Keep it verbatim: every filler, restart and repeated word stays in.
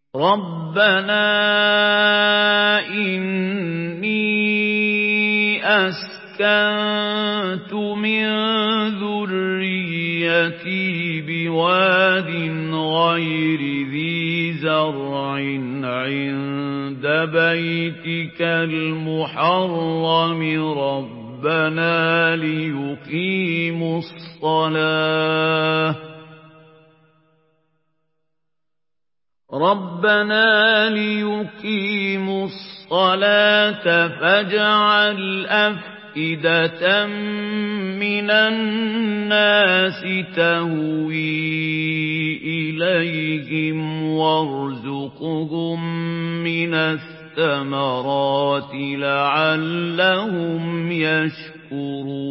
رَبَّنَا إِنِّي أَسْكَنتُ مِن ذُرِّيَّتِي بِوَادٍ غَيْرِ ذِي زَرْعٍ عِندَ بَيْتِكَ الْمُحَرَّمِ رَبَّنَا لِيُقِيمُوا الصَّلَاةَ رَبَّنَا لِيُقِيمُوا الصَّلَاةَ فَاجْعَلْ أَفْئِدَةً مِّنَ النَّاسِ تَهْوِي إِلَيْهِمْ وَارْزُقْهُم مِّنَ الثَّمَرَاتِ لَعَلَّهُمْ يَشْكُرُونَ